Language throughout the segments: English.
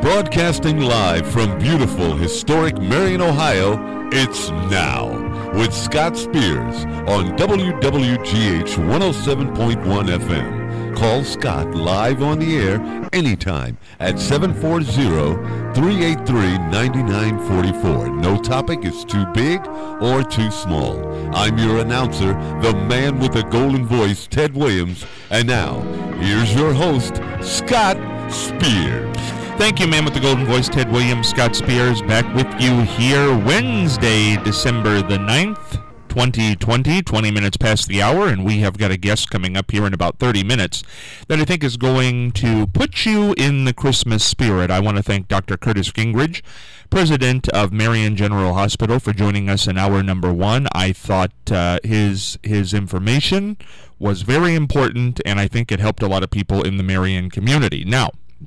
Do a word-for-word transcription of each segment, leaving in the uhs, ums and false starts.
Broadcasting live from beautiful, historic Marion, Ohio, it's Now with Scott Spears on W W G H one oh seven point one F M. Call Scott live on the air anytime at seven four zero, three eight three, nine nine four four. No topic is too big or too small. I'm your announcer, the man with the golden voice, Ted Williams. And now, here's your host, Scott Spears. Thank you, man with the golden voice, Ted Williams. Scott Spears back with you here Wednesday, December the ninth, twenty twenty, twenty minutes past the hour, and we have got a guest coming up here in about thirty minutes that I think is going to put you in the Christmas spirit. I want to thank Doctor Curtis Gingrich, president of Marion General Hospital, for joining us in hour number one. I thought uh, his his information was very important, and I think it helped a lot of people in the Marion community. Now,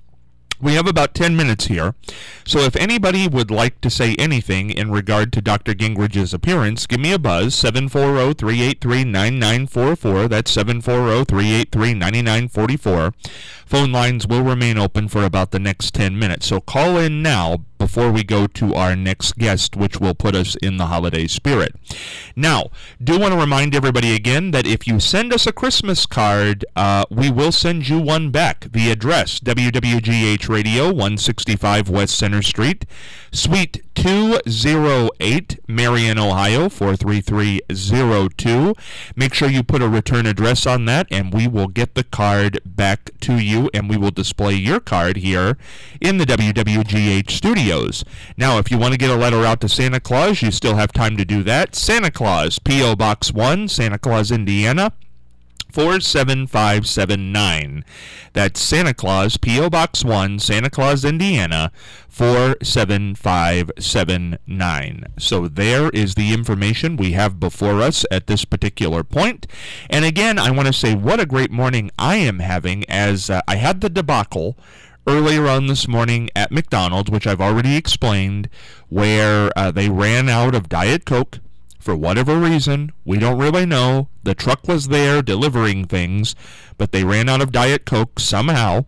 we have about ten minutes here, so if anybody would like to say anything in regard to Doctor Gingrich's appearance, give me a buzz, seven four zero, three eight three, nine nine four four. That's seven four zero, three eight three, nine nine four four. Phone lines will remain open for about the next ten minutes, so call in now before we go to our next guest, which will put us in the holiday spirit. Now, do want to remind everybody again that if you send us a Christmas card, uh, we will send you one back. The address, W W G H Radio, one sixty-five West Center Street, Suite two oh eight, Marion, Ohio, four three three zero two. Make sure you put a return address on that, and we will get the card back to you, and we will display your card here in the W W G H studios. Now, if you want to get a letter out to Santa Claus, you still have time to do that. Santa Claus, P O. Box one, Santa Claus, Indiana, four seven five seven nine. That's Santa Claus, P O. Box one, Santa Claus, Indiana, four seven five seven nine. So there is the information we have before us at this particular point. And again, I want to say what a great morning I am having, as uh, I had the debacle earlier on this morning at McDonald's, which I've already explained, where uh, they ran out of Diet Coke. For whatever reason, we don't really know. The truck was there delivering things, but they ran out of Diet Coke somehow.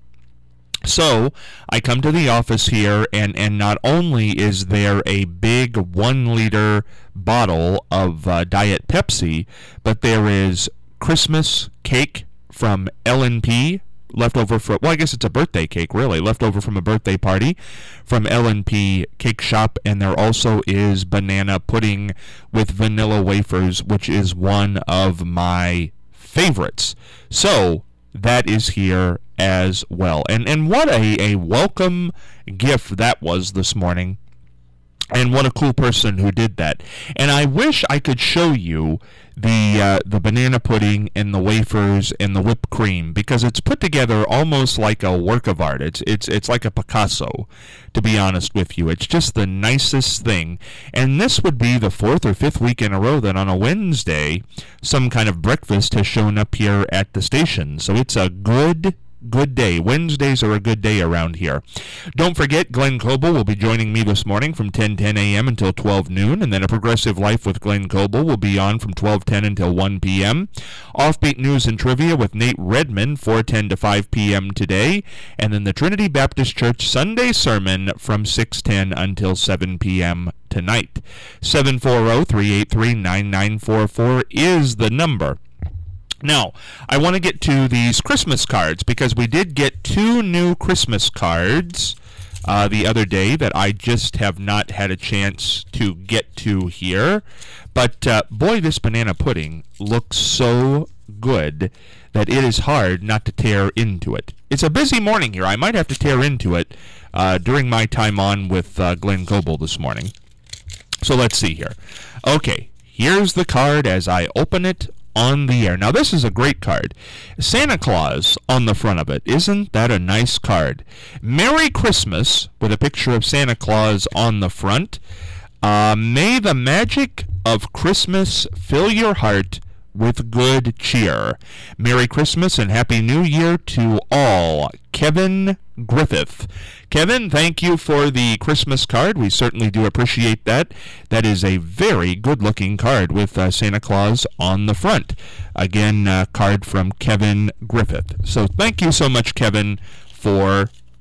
So I come to the office here, and, and not only is there a big one-liter bottle of uh, Diet Pepsi, but there is Christmas cake from L and P, left over from, well, I guess it's a birthday cake, really, left over from a birthday party from L and P Cake Shop, and there also is banana pudding with vanilla wafers, which is one of my favorites. So that is here as well. And and what a, a welcome gift that was this morning. And what a cool person who did that. And I wish I could show you the uh, the banana pudding and the wafers and the whipped cream, because it's put together almost like a work of art. It's it's it's like a Picasso, to be honest with you. It's just the nicest thing. And this would be the fourth or fifth week in a row that on a Wednesday, some kind of breakfast has shown up here at the station. So it's a good Good day. Wednesdays are a good day around here. Don't forget, Glenn Coble will be joining me this morning from ten ten a.m. until twelve noon, and then A Progressive Life with Glenn Coble will be on from twelve ten until one p.m. Offbeat News and Trivia with Nate Redman, four ten to five p.m. today, and then the Trinity Baptist Church Sunday Sermon from six ten until seven p.m. tonight. seven four zero, three eight three, nine nine four four is the number. Now, I want to get to these Christmas cards, because we did get two new Christmas cards uh, the other day that I just have not had a chance to get to here. But, uh, boy, this banana pudding looks so good that it is hard not to tear into it. It's a busy morning here. I might have to tear into it uh, during my time on with uh, Glenn Coble this morning. So let's see here. Okay, here's the card as I open it on the air. Now, this is a great card. Santa Claus on the front of it. Isn't that a nice card? Merry Christmas, with a picture of Santa Claus on the front. Uh, may the magic of Christmas fill your heart with good cheer. Merry Christmas and Happy New Year to all. Kevin Griffith. Kevin, thank you for the Christmas card. We certainly do appreciate that. That is a very good-looking card with uh, Santa Claus on the front. Again, a uh, card from Kevin Griffith. So thank you so much, Kevin, for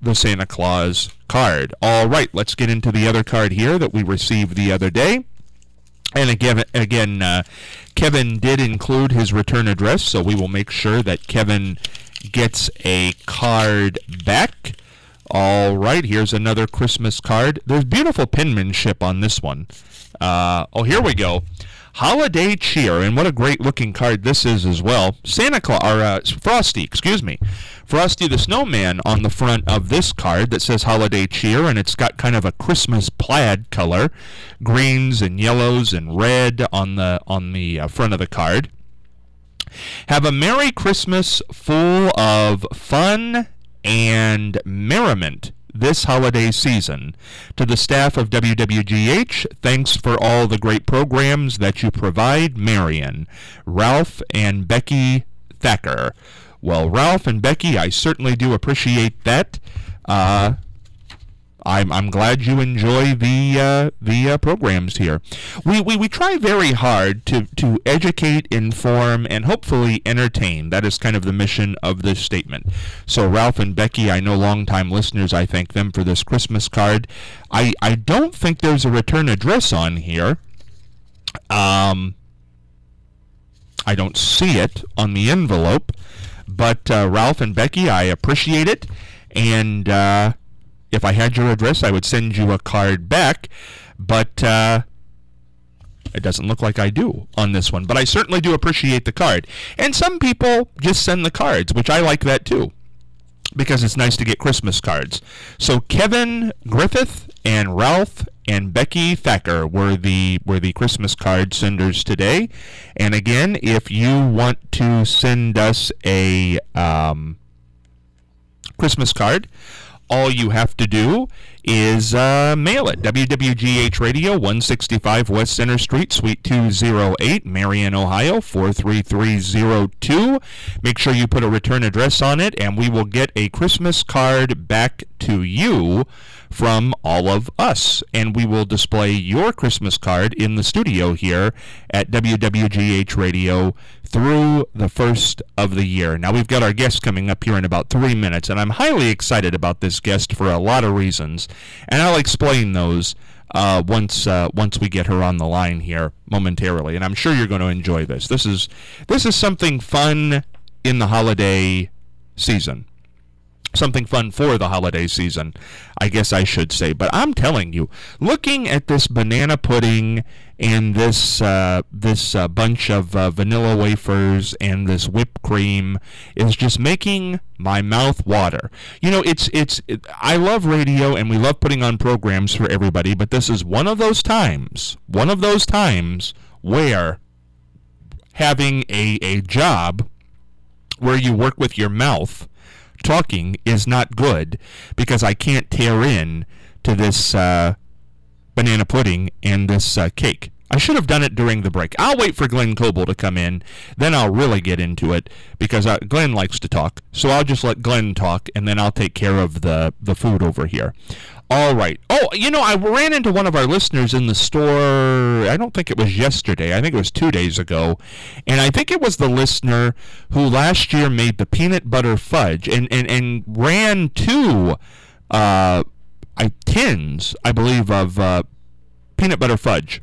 the Santa Claus card. All right, let's get into the other card here that we received the other day. And again, again uh, Kevin did include his return address, so we will make sure that Kevin gets a card back. All right, here's another Christmas card. There's beautiful penmanship on this one. Uh, oh, here we go. Holiday Cheer, and what a great-looking card this is as well. Santa Claus, or uh, Frosty, excuse me. Frosty the Snowman on the front of this card that says Holiday Cheer, and it's got kind of a Christmas plaid color, greens and yellows and red on the on the uh, front of the card. Have a Merry Christmas full of fun and merriment this holiday season. To the staff of W W G H, thanks for all the great programs that you provide, Marion, Ralph, and Becky Thacker. Well, Ralph and Becky, I certainly do appreciate that. Uh, I'm I'm glad you enjoy the uh, the uh, programs here. We, we we try very hard to to educate, inform, and hopefully entertain. That is kind of the mission of this statement. So Ralph and Becky, I know longtime listeners. I thank them for this Christmas card. I I don't think there's a return address on here. Um, I don't see it on the envelope, but uh, Ralph and Becky, I appreciate it, and. Uh, If I had your address, I would send you a card back, but uh, it doesn't look like I do on this one. But I certainly do appreciate the card. And some people just send the cards, which I like that too, because it's nice to get Christmas cards. So Kevin Griffith and Ralph and Becky Thacker were the were the Christmas card senders today. And again, if you want to send us a um, Christmas card, all you have to do is uh, mail it. W W G H Radio, one sixty-five West Center Street, Suite two oh eight, Marion, Ohio, four three three oh two. Make sure you put a return address on it, and we will get a Christmas card back to you from all of us. And we will display your Christmas card in the studio here at W W G H Radio through the first of the year. Now, we've got our guest coming up here in about three minutes, and I'm highly excited about this guest for a lot of reasons, and I'll explain those uh, once uh, once we get her on the line here momentarily, and I'm sure you're going to enjoy this. This is this is something fun in the holiday season. Something fun for the holiday season, I guess I should say. But I'm telling you, looking at this banana pudding and this uh, this uh, bunch of uh, vanilla wafers and this whipped cream is just making my mouth water. You know, it's it's. It, I love radio and we love putting on programs for everybody, but this is one of those times, one of those times where having a a job where you work with your mouth, talking is not good, because I can't tear in to this uh, banana pudding and this uh, cake. I should have done it during the break. I'll wait for Glenn Coble to come in, then I'll really get into it, because uh, Glenn likes to talk, so I'll just let Glenn talk, and then I'll take care of the, the food over here. All right. Oh, you know, I ran into one of our listeners in the store, I don't think it was yesterday, I think it was two days ago, and I think it was the listener who last year made the peanut butter fudge and, and, and ran two uh, I, tins, I believe, of uh, peanut butter fudge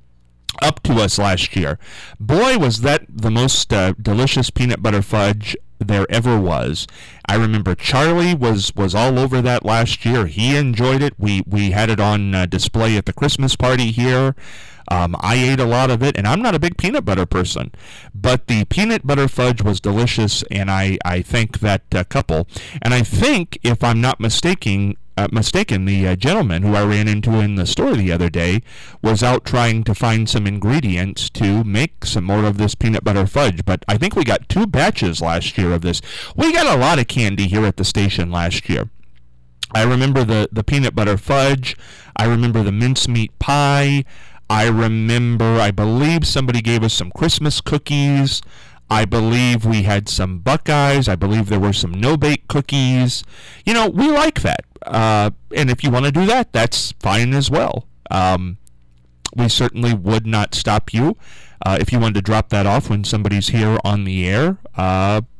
up to us last year. Boy, was that the most uh, delicious peanut butter fudge there ever was. I remember Charlie was, was all over that last year. He enjoyed it. We we had it on uh, display at the Christmas party here. Um, I ate a lot of it, and I'm not a big peanut butter person, but the peanut butter fudge was delicious, and I, I thank that uh, couple. And I think, if I'm not mistaken, uh, mistaken, the uh, gentleman who I ran into in the store the other day was out trying to find some ingredients to make some more of this peanut butter fudge. But I think we got two batches last year of this. We got a lot of candy here at the station last year. I remember the, the peanut butter fudge. I remember the mincemeat pie. I remember, I believe somebody gave us some Christmas cookies. I believe we had some Buckeyes. I believe there were some no-bake cookies. You know, we like that. Uh, and if you want to do that, that's fine as well. Um, we certainly would not stop you. Uh, if you wanted to drop that off when somebody's here on the air, uh,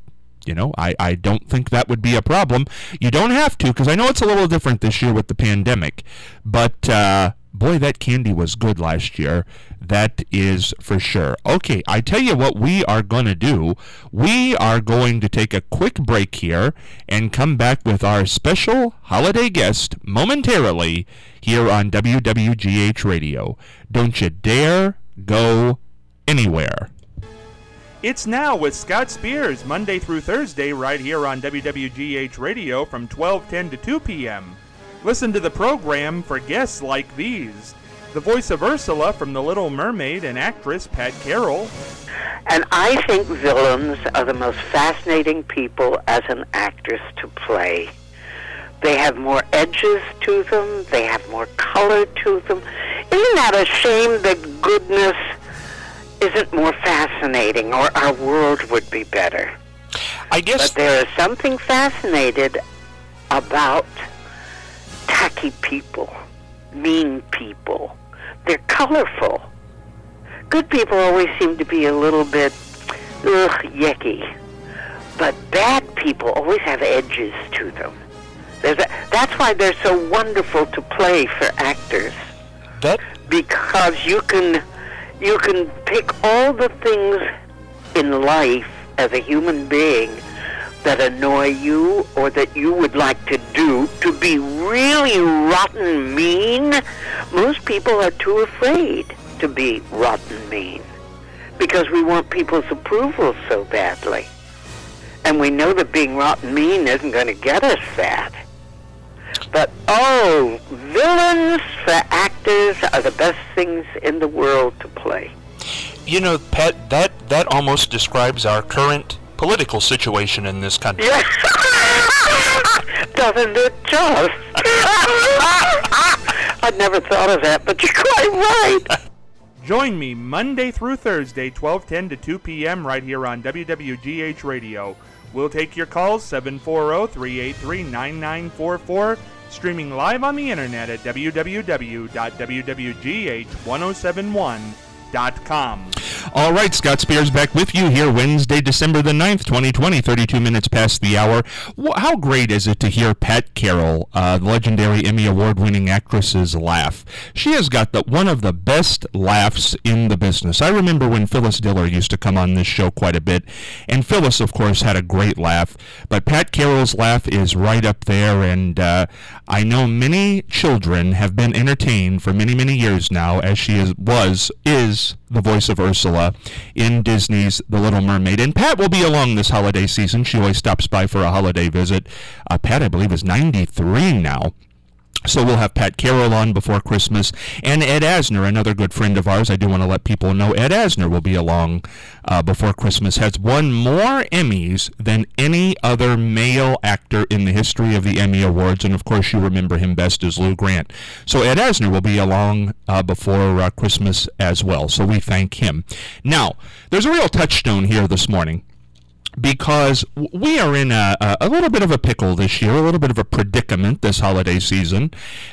You know, I, I don't think that would be a problem. You don't have to, because I know it's a little different this year with the pandemic. But, uh, boy, that candy was good last year. That is for sure. Okay, I tell you what we are going to do. We are going to take a quick break here and come back with our special holiday guest momentarily here on W W G H Radio. Don't you dare go anywhere. It's Now with Scott Spears, Monday through Thursday, right here on W W G H Radio from twelve ten to two p.m. Listen to the program for guests like these. The voice of Ursula from The Little Mermaid and actress Pat Carroll. And I think villains are the most fascinating people as an actress to play. They have more edges to them. They have more color to them. Isn't that a shame that goodness isn't more fascinating, or our world would be better? I guess. But there is something fascinated about tacky people, mean people. They're colorful. Good people always seem to be a little bit, ugh, yucky. But bad people always have edges to them. There's a, that's why they're so wonderful to play for actors. That because you can you can pick all the things in life as a human being that annoy you or that you would like to do to be really rotten mean. Most people are too afraid to be rotten mean because we want people's approval so badly. And we know that being rotten mean isn't going to get us that. But, oh, villains for actors are the best things in the world to play. You know, Pat, that, that almost describes our current political situation in this country. Yes. Doesn't it just? I'd never thought of that, but you're quite right. Join me Monday through Thursday, twelve ten to two p.m. right here on W W G H Radio. We'll take your calls, seven four zero, three eight three, nine nine four four, streaming live on the internet at w w w dot w w g h one oh seven one dot com. All right, Scott Spears back with you here Wednesday, December the ninth, twenty twenty, thirty-two minutes past the hour. How great is it to hear Pat Carroll, uh, the legendary Emmy Award-winning actress's laugh? She has got the, one of the best laughs in the business. I remember when Phyllis Diller used to come on this show quite a bit, and Phyllis, of course, had a great laugh, but Pat Carroll's laugh is right up there, and uh, I know many children have been entertained for many, many years now, as she is, was, is the voice of Ursula in Disney's The Little Mermaid. And Pat will be along this holiday season. She always stops by for a holiday visit. Uh, Pat, I believe, is ninety-three now. So we'll have Pat Carroll on before Christmas. And Ed Asner, another good friend of ours, I do want to let people know, Ed Asner will be along uh, before Christmas, has won more Emmys than any other male actor in the history of the Emmy Awards. And, of course, you remember him best as Lou Grant. So Ed Asner will be along uh, before uh, Christmas as well. So we thank him. Now, there's a real touchstone here this morning, because we are in a, a little bit of a pickle this year, a little bit of a predicament this holiday season,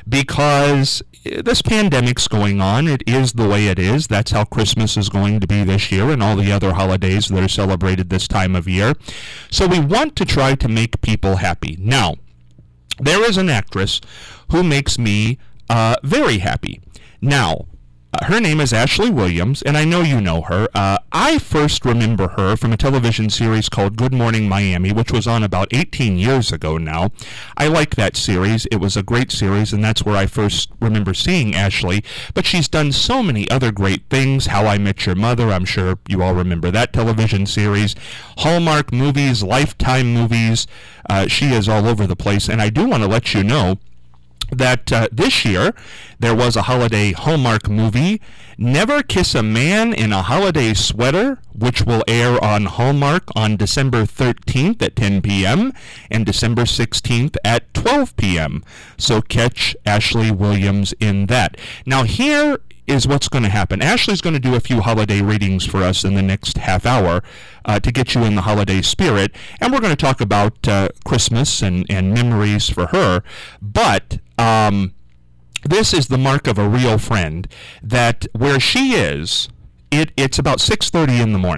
because this pandemic's going on. It is the way it is. That's how Christmas is going to be this year and all the other holidays that are celebrated this time of year. So we want to try to make people happy. Now, there is an actress who makes me uh, very happy. Now, Uh, her name is Ashley Williams, and I know you know her. Uh, I first remember her from a television series called Good Morning Miami, which was on about eighteen years ago now. I like that series. It was a great series, and that's where I first remember seeing Ashley. But she's done so many other great things. How I Met Your Mother, I'm sure you all remember that television series. Hallmark movies, Lifetime movies. Uh, she is all over the place, and I do want to let you know that uh, this year there was a holiday Hallmark movie, Never Kiss a Man in a Holiday Sweater, which will air on Hallmark on December thirteenth at ten p.m. and December sixteenth at twelve p.m. So catch Ashley Williams in that. Now here is what's going to happen. Ashley's going to do a few holiday readings for us in the next half hour uh, to get you in the holiday spirit, and we're going to talk about uh, Christmas and, and memories for her. But um, this is the mark of a real friend, that where she is, it, it's about six thirty in the morning.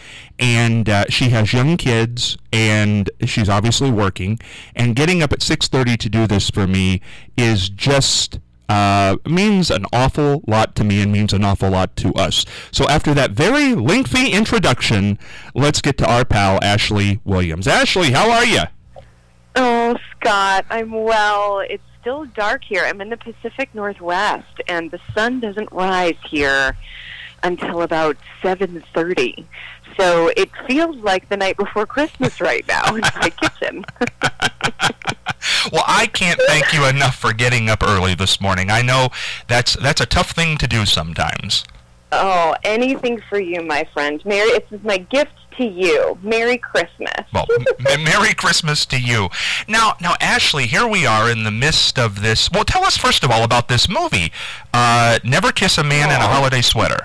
and uh, she has young kids, and she's obviously working, and getting up at six thirty to do this for me is just uh, means an awful lot to me and means an awful lot to us. So after that very lengthy introduction, let's get to our pal Ashley Williams. Ashley, how are you? Oh, Scott, I'm well. It's still dark here. I'm in the Pacific Northwest, and the sun doesn't rise here until about seven thirty. So it feels like the night before Christmas right now in my kitchen. Well, I can't thank you enough for getting up early this morning. I know that's that's a tough thing to do sometimes. Oh, anything for you, my friend. Merry, it's my gift to you. Merry Christmas. Well, m- Merry Christmas to you. Now, now, Ashley, here we are in the midst of this. Well, tell us first of all about this movie, uh, Never Kiss a Man oh. in a Holiday Sweater.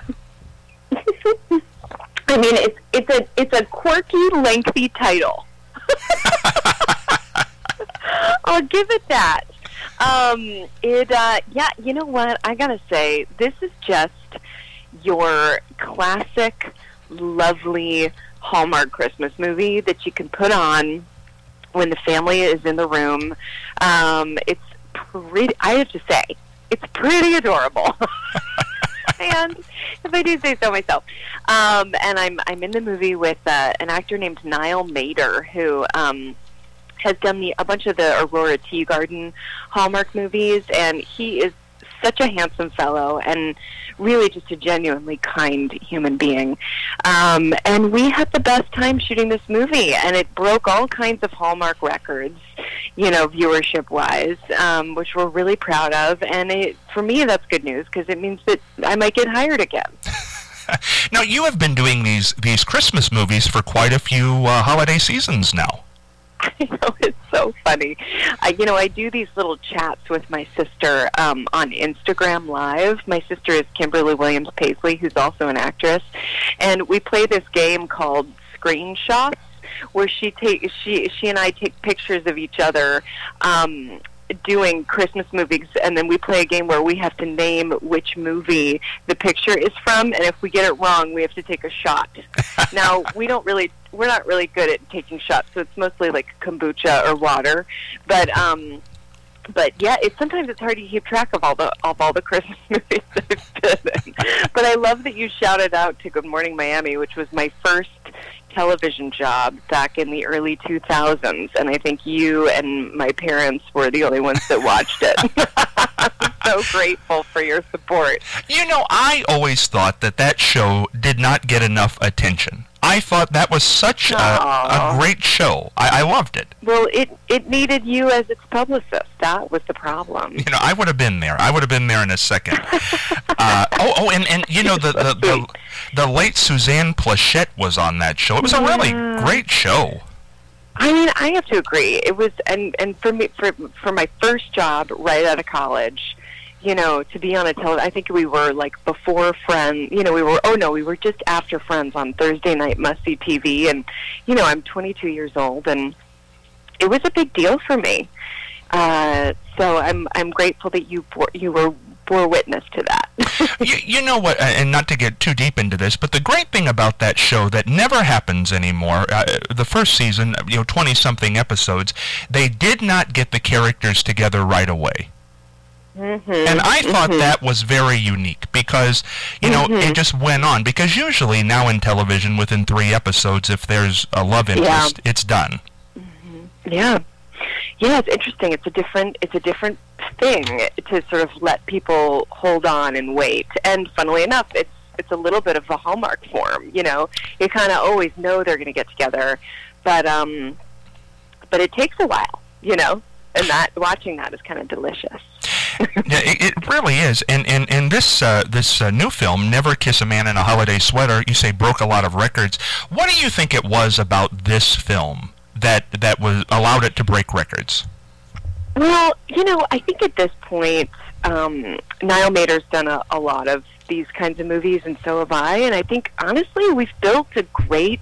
I mean, it's it's a it's a quirky, lengthy title. I'll give it that. Um, it uh, yeah, you know what? I gotta say, this is just your classic, lovely Hallmark Christmas movie that you can put on when the family is in the room. Um, it's pretty. I have to say, it's pretty adorable. And if I do say so myself, um, and I'm I'm in the movie with uh, an actor named Niall Mader, who um, has done the, a bunch of the Aurora Teagarden Hallmark movies, and he is such a handsome fellow and really just a genuinely kind human being. Um, and we had the best time shooting this movie, and it broke all kinds of Hallmark records, you know, viewership-wise, um, which we're really proud of. And it, for me, that's good news because it means that I might get hired again. Now, you have been doing these these Christmas movies for quite a few uh, holiday seasons now. I know, it's so funny. I, you know, I do these little chats with my sister um, on Instagram Live. My sister is Kimberly Williams Paisley, who's also an actress, and we play this game called Screenshots, where she take she she and I take pictures of each other um, doing Christmas movies, and then we play a game where we have to name which movie the picture is from, and if we get it wrong, we have to take a shot. Now, we don't really, we're not really good at taking shots, so it's mostly like kombucha or water, but, um, but yeah, it's sometimes it's hard to keep track of all the of all the Christmas movies I've been in. But I love that you shouted out to Good Morning Miami, which was my first television job back in the early two thousands, and I think you and my parents were the only ones that watched it. I'm so grateful for your support. You know, I always thought that that show did not get enough attention. I thought that was such a, a great show. I, I loved it. Well, it it needed you as its publicist. That was the problem. You know, I would have been there. I would have been there in a second. uh, oh, oh, and, and you know, the the, the the late Suzanne Plachette was on that show. It was a really yeah. great show. I mean, I have to agree. It was, and and for me, for for my first job right out of college, you know, to be on a television, I think we were like before Friends, you know, we were, oh no, we were just after Friends on Thursday night must-see T V, and, you know, I'm twenty-two years old, and it was a big deal for me. Uh, so I'm I'm grateful that you bore, you were bore witness to that. you, you know what, and not to get too deep into this, but the great thing about that show that never happens anymore, uh, the first season, you know, twenty-something episodes, they did not get the characters together right away. Mm-hmm, and I thought mm-hmm. that was very unique because, you know, mm-hmm. it just went on. Because usually now in television, within three episodes, if there's a love interest, yeah. it's done. Mm-hmm. Yeah. Yeah, it's interesting. It's a different it's a different thing to sort of let people hold on and wait. And funnily enough, it's it's a little bit of a Hallmark form, you know. You kind of always know they're going to get together, but um but it takes a while, you know. And that watching that is kind of delicious. Yeah, it, it really is. And and, and this uh, this uh, new film, Never Kiss a Man in a Holiday Sweater, you say broke a lot of records. What do you think it was about this film that that was allowed it to break records? Well, you know, I think at this point, um, Niall Mader's done a, a lot of these kinds of movies, and so have I. And I think, honestly, we've built a great,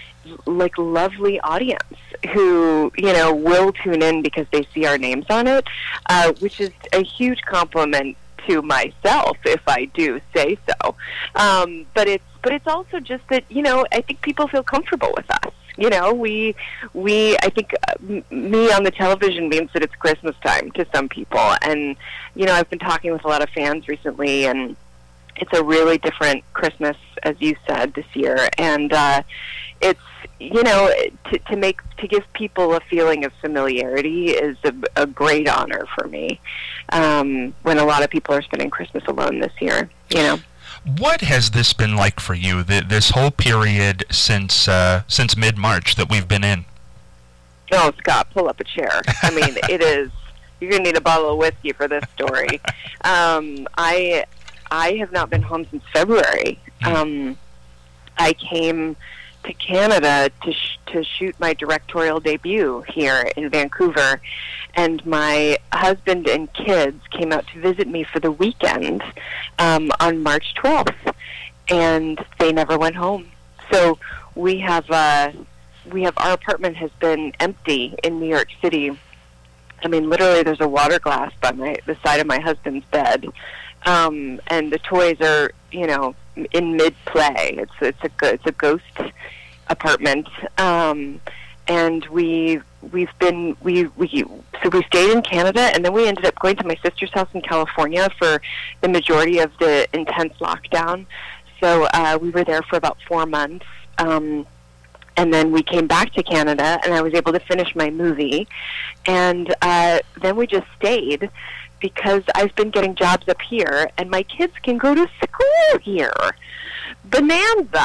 like, lovely audience who, you know, will tune in because they see our names on it, uh, which is a huge compliment to myself, if I do say so. Um, but it's but it's also just that, you know, I think people feel comfortable with us. You know, we, we, I think uh, m- me on the television means that it's Christmas time to some people. And, you know, I've been talking with a lot of fans recently, and it's a really different Christmas, as you said, this year. And uh, it's, you know, to, to make, to give people a feeling of familiarity is a, a great honor for me, um, when a lot of people are spending Christmas alone this year, you know. What has this been like for you, th- this whole period since uh, since mid-March that we've been in? Oh, Scott, pull up a chair. I mean, it is, you're going to need a bottle of whiskey for this story. um, I I have not been home since February. Um, I came to Canada to sh- to shoot my directorial debut here in Vancouver, and my husband and kids came out to visit me for the weekend um, on March twelfth, and they never went home. So we have uh, we have our apartment has been empty in New York City. I mean, literally, there's a water glass by my the side of my husband's bed, um, and the toys are, you know, in mid-play. It's it's a it's a ghost apartment, um, and we we've been we we so we stayed in Canada, and then we ended up going to my sister's house in California for the majority of the intense lockdown. So uh, we were there for about four months. Um, And then we came back to Canada, and I was able to finish my movie. And uh, then we just stayed because I've been getting jobs up here, and my kids can go to school here. Bonanza!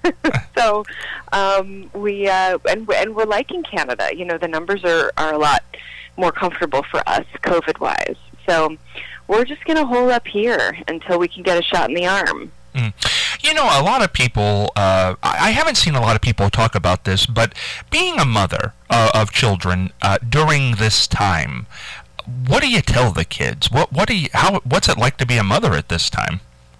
so um, we uh, and and we're liking Canada. You know, the numbers are, are a lot more comfortable for us, COVID-wise. So we're just going to hold up here until we can get a shot in the arm. Mm. You know, a lot of people, uh, I haven't seen a lot of people talk about this, but being a mother uh, of children uh, during this time, what do you tell the kids? What what do you, how, what's it like to be a mother at this time?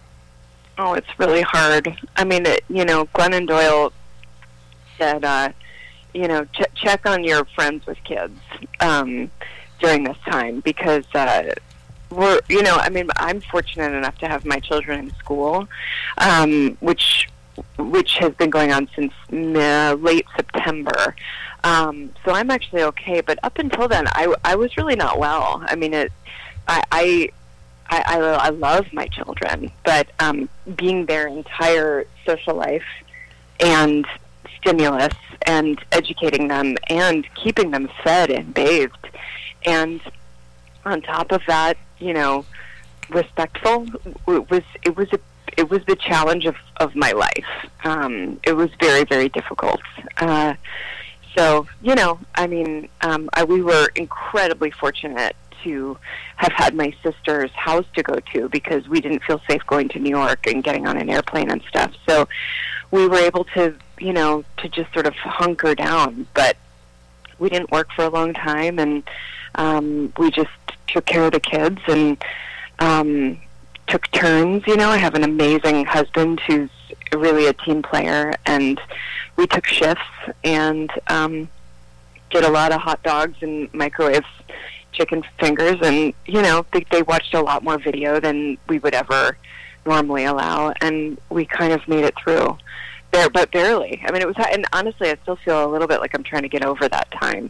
Oh, it's really hard. I mean, it, you know, Glennon Doyle said, uh, you know, ch- check on your friends with kids um, during this time, because uh, we're, you know, I mean, I'm fortunate enough to have my children in school, um, which which has been going on since uh, late September. Um, so I'm actually okay. But up until then, I, I was really not well. I mean, it, I, I, I, I love my children, but um, being their entire social life and stimulus and educating them and keeping them fed and bathed, and on top of that, you know, respectful, it was it was a it was the challenge of, of my life. Um, it was very, very difficult. Uh, so, you know, I mean, um, I, we were incredibly fortunate to have had my sister's house to go to, because we didn't feel safe going to New York and getting on an airplane and stuff. So we were able to, you know, to just sort of hunker down. But we didn't work for a long time, and um, we just took care of the kids and um, took turns. You know, I have an amazing husband who's really a team player, and we took shifts and um, did a lot of hot dogs and microwave chicken fingers, and, you know, they, they watched a lot more video than we would ever normally allow, and we kind of made it through. There, but barely. I mean, it was, and honestly, I still feel a little bit like I'm trying to get over that time.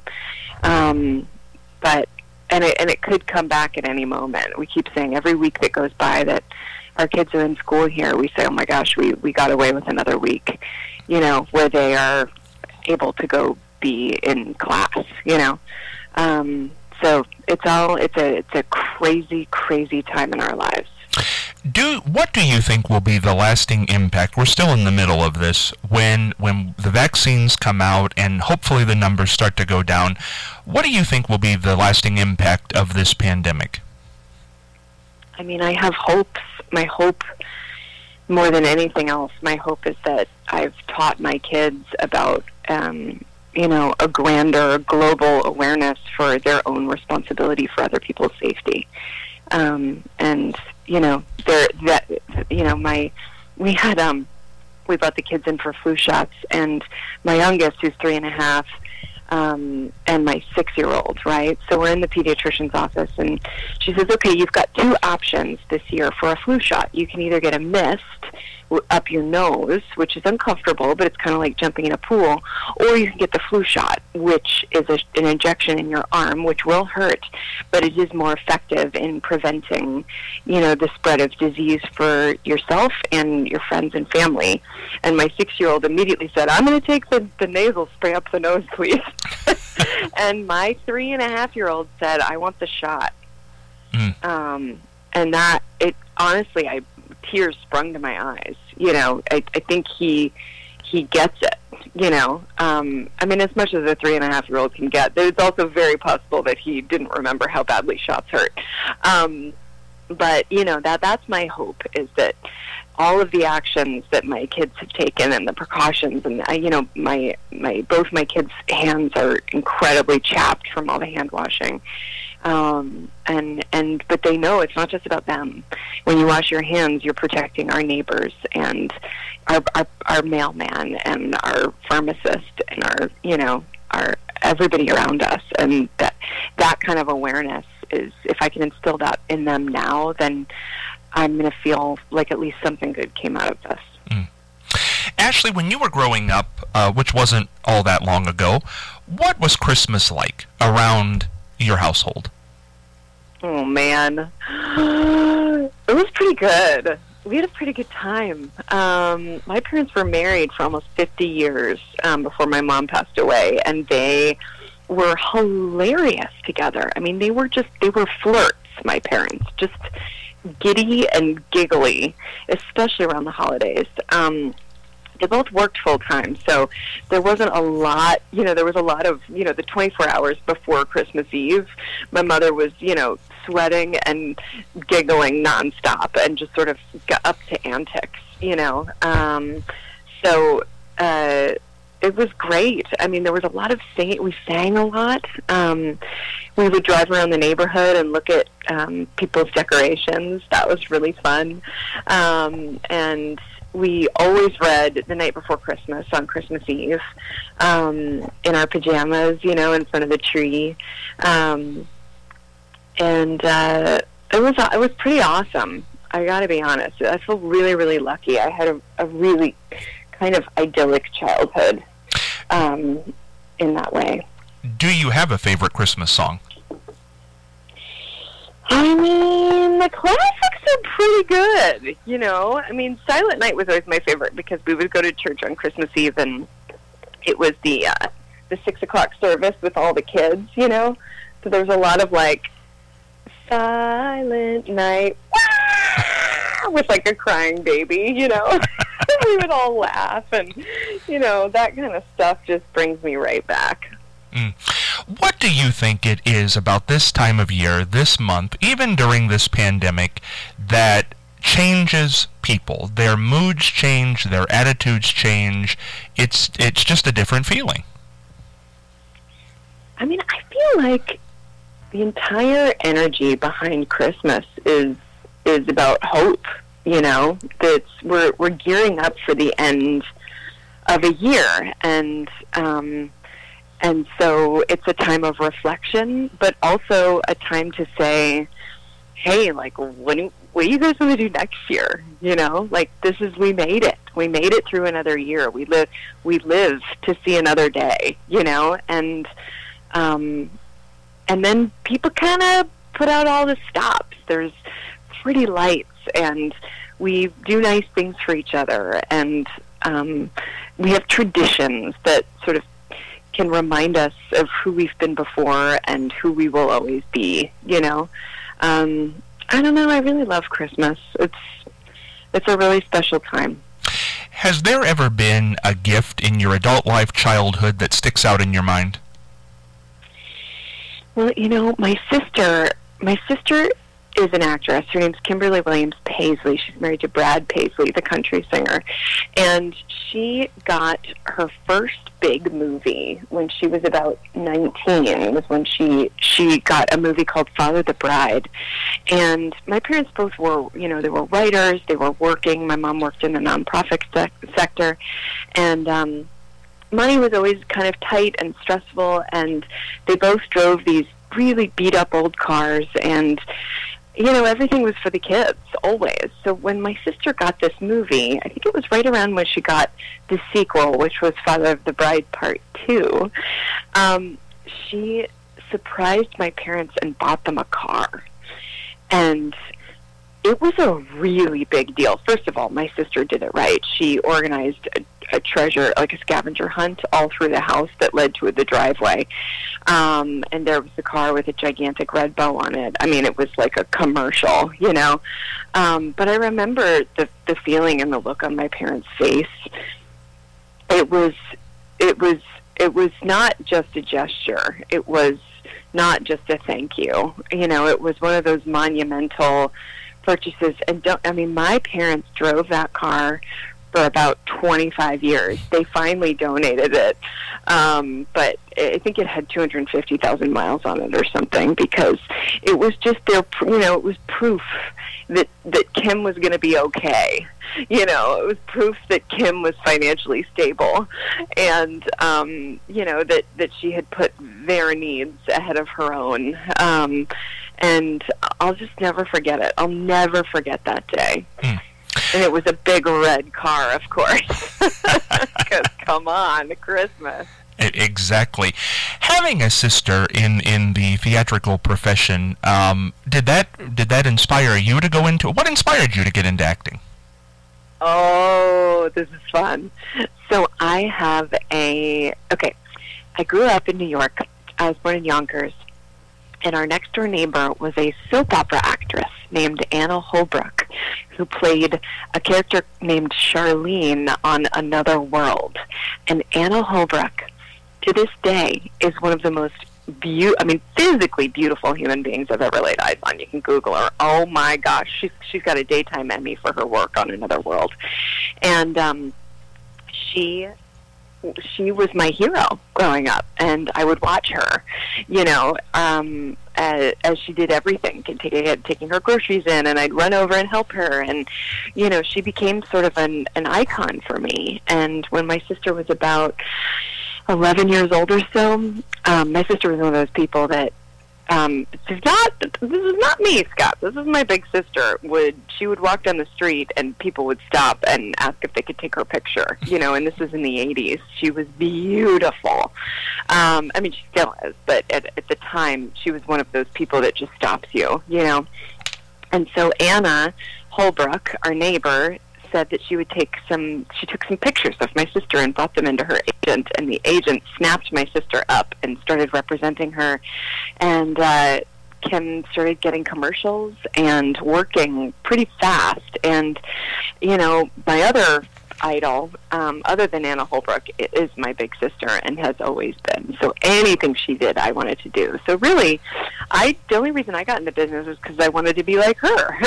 Um, but, and it, and it could come back at any moment. We keep saying every week that goes by that our kids are in school here, we say, oh my gosh, we, we got away with another week, you know, where they are able to go be in class, you know. Um, so it's all, it's a, it's a crazy, crazy time in our lives. Do what do you think will be the lasting impact? We're still in the middle of this. When when the vaccines come out and hopefully the numbers start to go down, what do you think will be the lasting impact of this pandemic? I mean, I have hopes. My hope, more than anything else, my hope is that I've taught my kids about, um, you know, a grander global awareness for their own responsibility for other people's safety. Um, and, you know, there that, you know, my, we had, um, we brought the kids in for flu shots, and my youngest, who's three and a half, um, and my six-year-old, right? So we're in the pediatrician's office, and she says, okay, you've got two options this year for a flu shot. You can either get a mist, w- up your nose, which is uncomfortable, but it's kind of like jumping in a pool, or you can get the flu shot, which is a, an injection in your arm, which will hurt, but it is more effective in preventing, you know, the spread of disease for yourself and your friends and family. And my six-year-old immediately said, I'm going to take the, the nasal spray up the nose, please. And my three-and-a-half-year-old said, I want the shot. Mm. Um, and that, it honestly, I tears sprung to my eyes. You know, I, I think he he gets it, you know. Um, I mean, as much as a three-and-a-half-year-old can get, it's also very possible that he didn't remember how badly shots hurt. Um, but, you know, that that's my hope, is that all of the actions that my kids have taken and the precautions, and, I, you know, my, my both my kids' hands are incredibly chapped from all the hand washing. Um, and, and, but they know it's not just about them. When you wash your hands, you're protecting our neighbors and our, our, our mailman and our pharmacist and our, you know, our, everybody around us. And that, that kind of awareness is, if I can instill that in them now, then I'm going to feel like at least something good came out of this. Mm. Ashley, when you were growing up, uh, which wasn't all that long ago, what was Christmas like around your household? Oh, man. It was pretty good. We had a pretty good time. Um, my parents were married for almost fifty years um, before my mom passed away, and they were hilarious together. I mean, they were just, they were flirts, my parents, just giddy and giggly, especially around the holidays. Um, they both worked full time, so there wasn't a lot, you know, there was a lot of, you know, the twenty-four hours before Christmas Eve, my mother was, you know, sweating and giggling nonstop and just sort of got up to antics, you know. Um, so uh, it was great. I mean, there was a lot of singing. We sang a lot. Um, we would drive around the neighborhood and look at um, people's decorations. That was really fun. Um, and we always read The Night Before Christmas on Christmas Eve um, in our pajamas, you know, in front of the tree. Um, and uh, it was it was pretty awesome, I got to be honest. I feel really, really lucky. I had a, a really kind of idyllic childhood um, in that way. Do you have a favorite Christmas song? I mean, the classics are pretty good, you know. I mean, Silent Night was always my favorite because we would go to church on Christmas Eve, and it was the uh, the six o'clock service with all the kids, you know. So there was a lot of, like, Silent Night, with, like, a crying baby, you know. We would all laugh, and, you know, that kind of stuff just brings me right back. Mm. What do you think it is about this time of year, this month, even during this pandemic, that changes people? Their moods change, their attitudes change. It's it's just a different feeling. I mean, I feel like the entire energy behind Christmas is is about hope, you know, that we're we're gearing up for the end of a year, and um And so it's a time of reflection, but also a time to say, hey, like, what, do, what are you guys going to do next year? You know, like, this is, we made it. We made it through another year. We live, we live to see another day, you know, and, um, and then people kind of put out all the stops. There's pretty lights, and we do nice things for each other, and um, we have traditions that sort of can remind us of who we've been before and who we will always be, you know. Um, I don't know, I really love Christmas. It's it's a really special time. Has there ever been a gift in your adult life, childhood, that sticks out in your mind? Well, you know, my sister, my sister is an actress. Her name's Kimberly Williams Paisley. She's married to Brad Paisley, the country singer. And she got her first big movie when she was about nineteen. It was when she she got a movie called Father the Bride. And my parents both were, you know, they were writers. They were working. My mom worked in the nonprofit sec- sector. And um, money was always kind of tight and stressful. And they both drove these really beat-up old cars. And you know, everything was for the kids, always. So when my sister got this movie, I think it was right around when she got the sequel, which was Father of the Bride Part two, um, she surprised my parents and bought them a car. And it was a really big deal. First of all, my sister did it right. She organized a, a treasure, like a scavenger hunt, all through the house that led to the driveway. Um, and there was a car with a gigantic red bow on it. I mean, it was like a commercial, you know. Um, but I remember the the feeling and the look on my parents' face. It was, it was, it was not just a gesture. It was not just a thank you. You know, it was one of those monumental purchases. And don't, I mean, my parents drove that car for about twenty-five years. They finally donated it, um, but I think it had two hundred fifty thousand miles on it or something, because it was just their, you know, it was proof that that Kim was going to be okay. You know, it was proof that Kim was financially stable, and um, you know, that that she had put their needs ahead of her own. Um, and I'll just never forget it. I'll never forget that day. Mm. And it was a big red car, of course. Because, come on, Christmas. Exactly. Having a sister in, in the theatrical profession, um, did that did that inspire you to go into it? What inspired you to get into acting? Oh, this is fun. So I have a... Okay, I grew up in New York. I was born in Yonkers. And our next-door neighbor was a soap opera actress named Anna Holbrook, who played a character named Charlene on Another World. And Anna Holbrook, to this day, is one of the most beau- I mean, physically beautiful human beings I've ever laid eyes on. You can Google her. Oh, my gosh. She's, she's got a daytime Emmy for her work on Another World. And um, she... she was my hero growing up, and I would watch her, you know, um, as, as she did everything, taking, taking her groceries in, and I'd run over and help her, and, you know, she became sort of an, an icon for me. And when my sister was about eleven years old or so, um, my sister was one of those people that, Um, this is not, this is not me, Scott. This is my big sister. Would she would walk down the street and people would stop and ask if they could take her picture, you know, and this was in the eighties. She was beautiful. Um, I mean, she still is, but at, at the time, she was one of those people that just stops you, you know. And so Anna Holbrook, our neighbor, said that she would take some, she took some pictures of my sister and brought them into her agent, and the agent snapped my sister up and started representing her, and uh, Kim started getting commercials and working pretty fast. And, you know, my other idol, um, other than Anna Holbrook, is my big sister and has always been. So anything she did, I wanted to do. So really, I the only reason I got into business was because I wanted to be like her.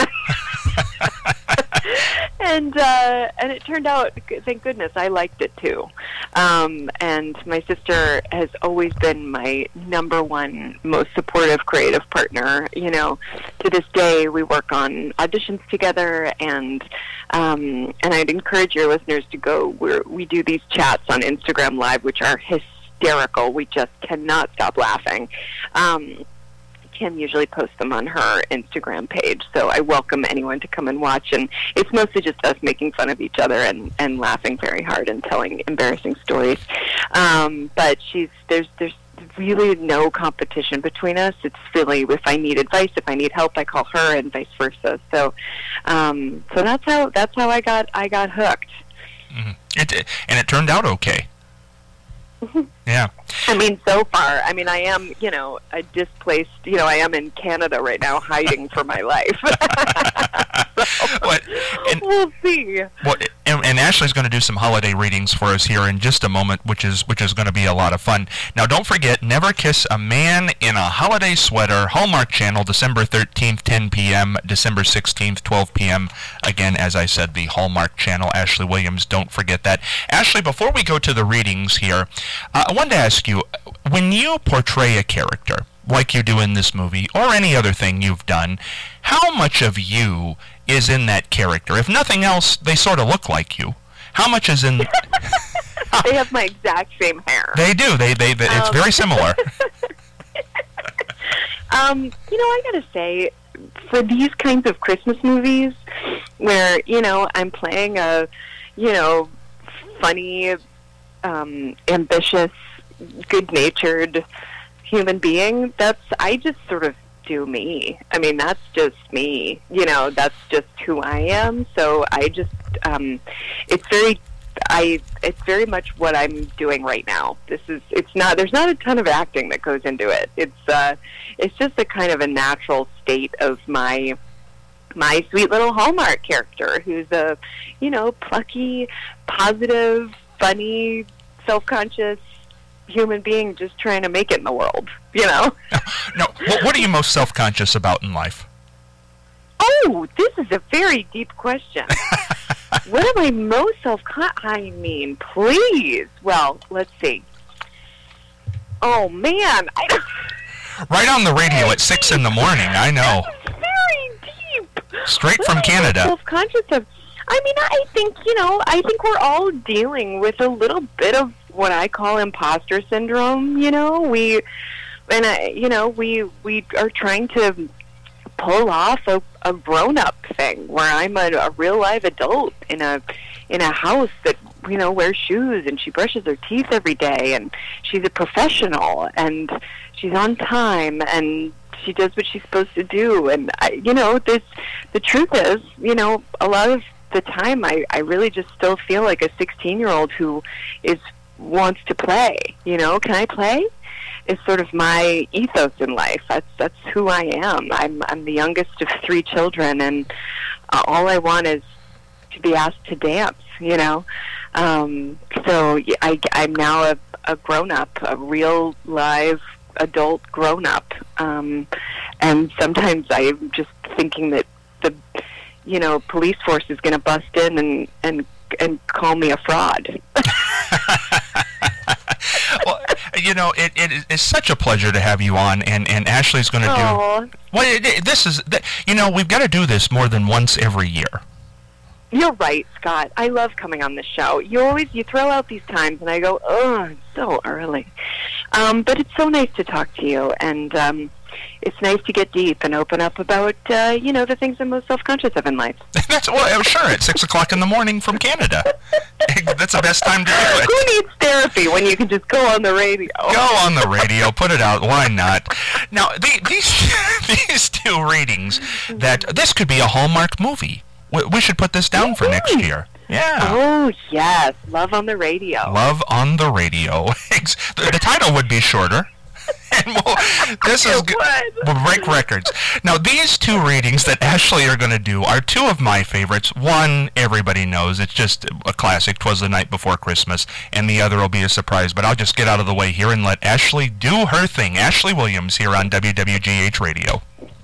And uh, and it turned out, thank goodness, I liked it too. Um, and my sister has always been my number one most supportive creative partner. You know, to this day, we work on auditions together, and um, and I'd encourage your listeners to go. We're, we do these chats on Instagram Live, which are hysterical. We just cannot stop laughing. Um, Kim usually posts them on her Instagram page, so I welcome anyone to come and watch. And it's mostly just us making fun of each other and, and laughing very hard and telling embarrassing stories. Um, but she's there's there's really no competition between us. It's really, if I need advice, if I need help, I call her, and vice versa. So um, so that's how that's how I got I got hooked. Mm-hmm. It, and it turned out okay. Yeah. I mean, so far, I mean, I am, you know, a displaced, you know, I am in Canada right now hiding for my life. So, what, and, we'll see. Well, and, and Ashley's going to do some holiday readings for us here in just a moment, which is which is going to be a lot of fun. Now, don't forget, Never Kiss a Man in a Holiday Sweater, Hallmark Channel, December thirteenth, ten p.m., December sixteenth, twelve p.m. Again, as I said, the Hallmark Channel. Ashley Williams, don't forget that. Ashley, before we go to the readings here, uh, I wanted to ask you, when you portray a character, like you do in this movie, or any other thing you've done, how much of you is in that character? If nothing else, they sort of look like you. How much is in... They have my exact same hair. They do. They, they, they It's um, very similar. um, you know, I gotta say, for these kinds of Christmas movies where, you know, I'm playing a, you know, funny, um, ambitious, good-natured human being, that's, I just sort of do me. I mean, that's just me. You know, that's just who I am. So I just, um, it's very, I, it's very much what I'm doing right now. This is, it's not, there's not a ton of acting that goes into it. It's, uh, it's just a kind of a natural state of my, my sweet little Hallmark character who's a, you know, plucky, positive, funny, self-conscious human being just trying to make it in the world, you know? No, what, what are you most self-conscious about in life? Oh, this is a very deep question. What am I most self-conscious? I mean, please. Well, let's see. Oh, man. I don't... Right on the radio at six in the morning, I know. That's very deep. Straight what from am Canada. I self-conscious of? I mean, I think, you know, I think we're all dealing with a little bit of what I call imposter syndrome, you know? We, and I, you know, we, we are trying to pull off a, a grown-up thing where I'm a, a real live adult in a, in a house that, you know, wears shoes and she brushes her teeth every day and she's a professional and she's on time and she does what she's supposed to do. And, I, you know, this, the truth is, you know, a lot of the time I, I really just still feel like a sixteen-year-old who is wants to play. You know, can I play? Is sort of my ethos in life. That's that's who I am. I'm I'm the youngest of three children, and uh, all I want is to be asked to dance. You know, um, so I, I'm now a, a grown-up, a real live adult grown-up, um, and sometimes I'm just thinking that the you know, police force is going to bust in and, and and call me a fraud. Well, you know, it, it is such a pleasure to have you on, and, and Ashley's going to do... Well, it, it, this is... You know, we've got to do this more than once every year. You're right, Scott. I love coming on the show. You always, you throw out these times, and I go, oh, it's so early. Um, but it's so nice to talk to you, and... Um, it's nice to get deep and open up about, uh, you know, the things I'm most self-conscious of in life. That's well, sure, at six o'clock in the morning from Canada. That's the best time to do it. Who needs therapy when you can just go on the radio? Go on the radio, put it out. Why not? Now, the, these these two readings, that this could be a Hallmark movie. We, we should put this down for next year. Yeah. Oh, yes. Love on the Radio. Love on the Radio. the, the title would be shorter. And we'll, this is good. We'll break records. Now, these two readings that Ashley are going to do are two of my favorites. One, everybody knows. It's just a classic, 'Twas the Night Before Christmas. And the other will be a surprise. But I'll just get out of the way here and let Ashley do her thing. Ashley Williams here on W W G H Radio.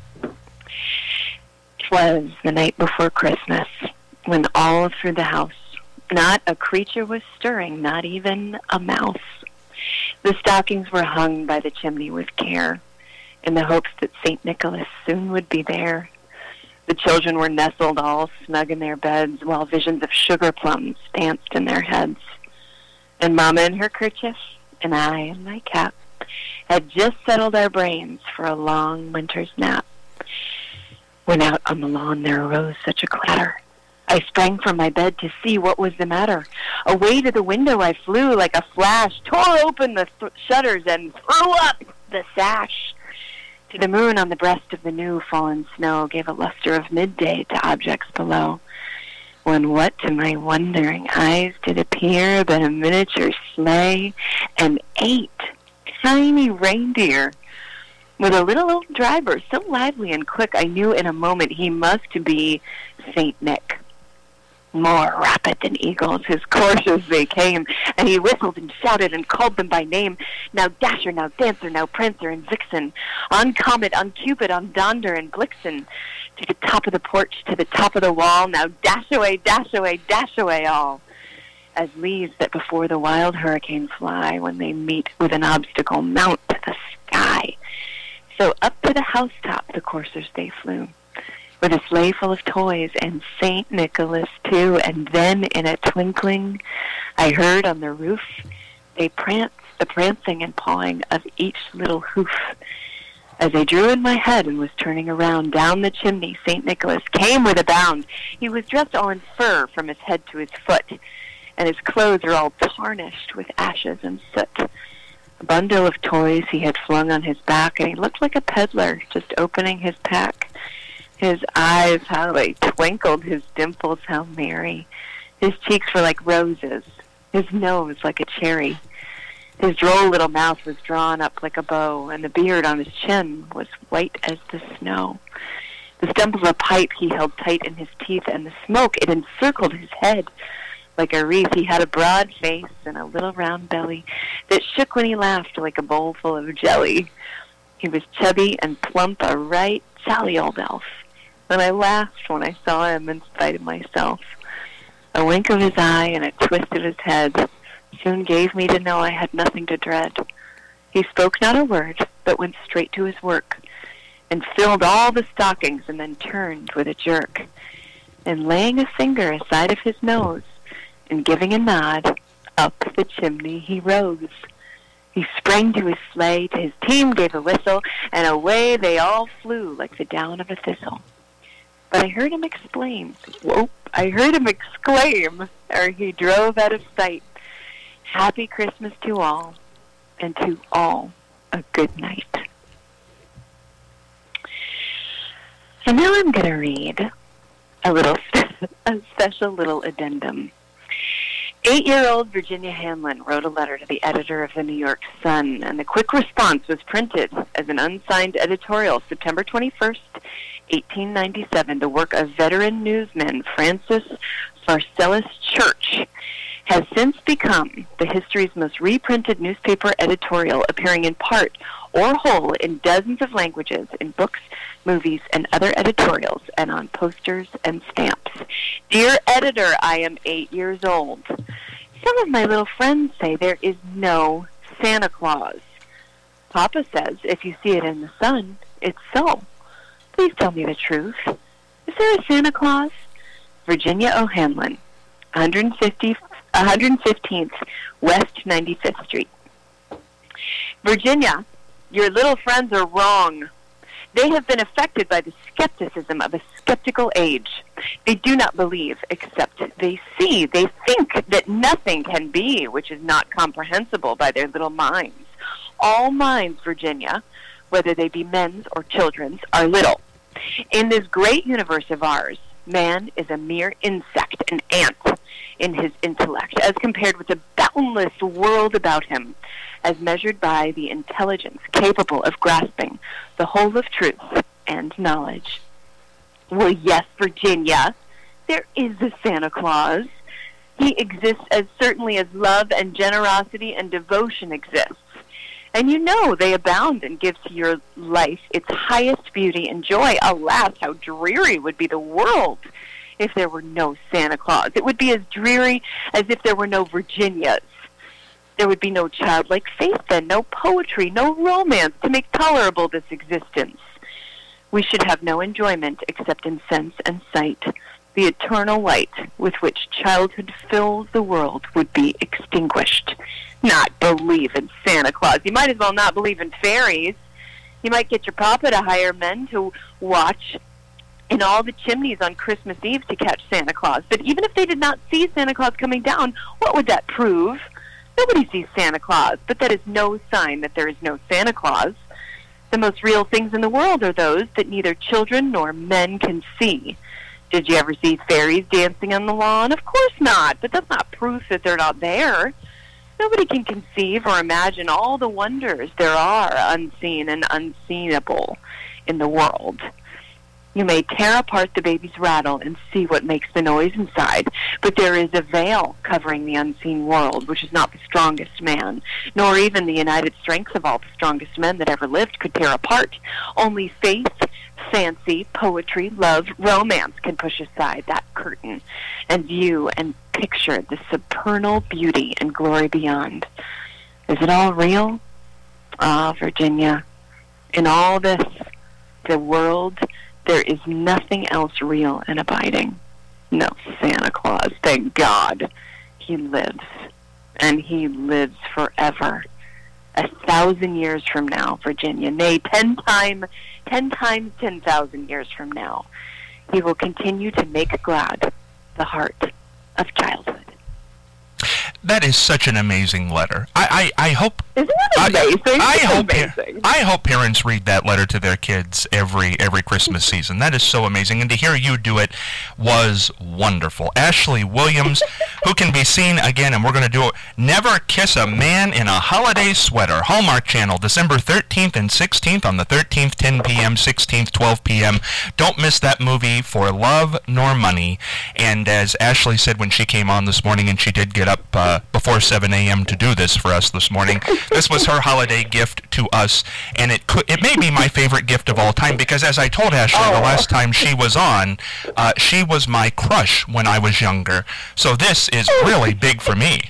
'Twas the night before Christmas, when all through the house not a creature was stirring, not even a mouse. The stockings were hung by the chimney with care, in the hopes that Saint Nicholas soon would be there. The children were nestled all snug in their beds, while visions of sugar plums danced in their heads. And Mama in her kerchief, and I in my cap, had just settled our brains for a long winter's nap. When out on the lawn there arose such a clatter, I sprang from my bed to see what was the matter. Away to the window I flew like a flash, tore open the th- shutters and threw up the sash. To the moon on the breast of the new fallen snow gave a luster of midday to objects below. When what to my wondering eyes did appear but a miniature sleigh and eight tiny reindeer with a little old driver so lively and quick I knew in a moment he must be Saint Nick. More rapid than eagles, his coursers they came, and he whistled and shouted and called them by name. Now Dasher, now Dancer, now Prancer and Vixen, on Comet, on Cupid, on Donder and Blixen, to the top of the porch, to the top of the wall, now dash away, dash away, dash away all, as leaves that before the wild hurricane fly when they meet with an obstacle mount to the sky. So up to the housetop the coursers they flew, with a sleigh full of toys, and Saint Nicholas, too. And then, in a twinkling, I heard on the roof they prance, the prancing and pawing of each little hoof. As I drew in my head and was turning around, down the chimney Saint Nicholas came with a bound. He was dressed all in fur from his head to his foot, and his clothes are all tarnished with ashes and soot. A bundle of toys he had flung on his back, and he looked like a peddler just opening his pack. His eyes, how they twinkled, his dimples, how merry. His cheeks were like roses, his nose like a cherry. His droll little mouth was drawn up like a bow, and the beard on his chin was white as the snow. The stump of a pipe he held tight in his teeth, and the smoke, it encircled his head. Like a wreath, he had a broad face and a little round belly that shook when he laughed like a bowl full of jelly. He was chubby and plump, a right jolly old elf, and I laughed when I saw him in spite of myself. A wink of his eye and a twist of his head soon gave me to know I had nothing to dread. He spoke not a word, but went straight to his work, and filled all the stockings, and then turned with a jerk, and laying a finger aside of his nose, and giving a nod, up the chimney he rose. He sprang to his sleigh, to his team gave a whistle, and away they all flew like the down of a thistle. But I heard him exclaim, whoop, I heard him exclaim, ere he drove out of sight, Happy Christmas to all, and to all a good night. And now I'm going to read a little, a special little addendum. Eight-year-old Virginia Hanlon wrote a letter to the editor of the New York Sun, and the quick response was printed as an unsigned editorial September twenty-first, eighteen ninety-seven. The work of veteran newsman Francis Pharcellus Church has since become the history's most reprinted newspaper editorial, appearing in part or whole in dozens of languages, in books, movies, and other editorials, and on posters and stamps. Dear editor, I am eight years old. Some of my little friends say there is no Santa Claus. Papa says if you see it in the sun, it's so. Please tell me the truth. Is there a Santa Claus? Virginia O'Hanlon, one hundred fifteenth West ninety-fifth Street. Virginia, your little friends are wrong. They have been affected by the skepticism of a skeptical age. They do not believe except they see. They think that nothing can be which is not comprehensible by their little minds. All minds, Virginia, whether they be men's or children's, are little. In this great universe of ours, man is a mere insect, an ant, in his intellect, as compared with the boundless world about him, as measured by the intelligence capable of grasping the whole of truth and knowledge. Well, yes, Virginia, there is a Santa Claus. He exists as certainly as love and generosity and devotion exists. And you know they abound and give to your life its highest beauty and joy. Alas, how dreary would be the world if there were no Santa Claus. It would be as dreary as if there were no Virginias. There would be no childlike faith then, no poetry, no romance to make tolerable this existence. We should have no enjoyment except in sense and sight. The eternal light with which childhood fills the world would be extinguished. Not believe in Santa Claus. You might as well not believe in fairies. You might get your papa to hire men to watch in all the chimneys on Christmas Eve to catch Santa Claus. But even if they did not see Santa Claus coming down, what would that prove? Nobody sees Santa Claus, but that is no sign that there is no Santa Claus. The most real things in the world are those that neither children nor men can see. Did you ever see fairies dancing on the lawn? Of course not, but that's not proof that they're not there. Nobody can conceive or imagine all the wonders there are unseen and unseenable in the world. You may tear apart the baby's rattle and see what makes the noise inside, but there is a veil covering the unseen world, which is not the strongest man, nor even the united strength of all the strongest men that ever lived could tear apart. Only faith, fancy, poetry, love, romance can push aside that curtain and view and picture the supernal beauty and glory beyond. Is it all real? Ah, Virginia, in all this, the world, there is nothing else real and abiding. No Santa Claus, thank God. He lives, and he lives forever. a thousand years from now, Virginia, nay, ten time, ten times ten thousand years from now, he will continue to make glad the heart of childhood. That is such an amazing letter. I, I, I hope. Isn't that amazing? I, I it's hope. amazing. I hope parents read that letter to their kids every every Christmas season. That is so amazing, and to hear you do it was wonderful. Ashley Williams, who can be seen again, and we're going to do it. Never Kiss a Man in a Holiday Sweater. Hallmark Channel, December thirteenth and sixteenth. On the thirteenth, ten p.m. sixteenth, twelve p.m. Don't miss that movie for love nor money. And as Ashley said when she came on this morning, and she did get up uh, before seven a.m. to do this for us this morning, this was her holiday gift to us, and it could it may be my favorite gift of all time, because as I told Ashley oh. the last time she was on, uh, she was my crush when I was younger. So this is really big for me.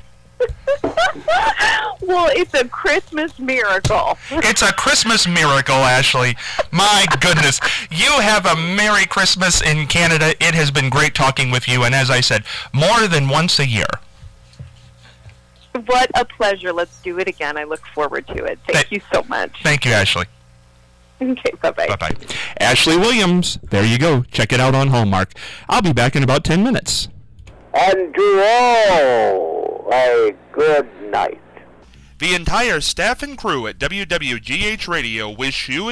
Well, it's a Christmas miracle. It's a Christmas miracle, Ashley. My goodness. You have a Merry Christmas in Canada. It has been great talking with you, and as I said, more than once a year. What a pleasure. Let's do it again. I look forward to it. Thank Th- you so much. Thank you, Ashley. Okay, bye-bye. Bye-bye. Ashley Williams. There you go. Check it out on Hallmark. I'll be back in about ten minutes. And to all, a good night. The entire staff and crew at W W G H Radio wish you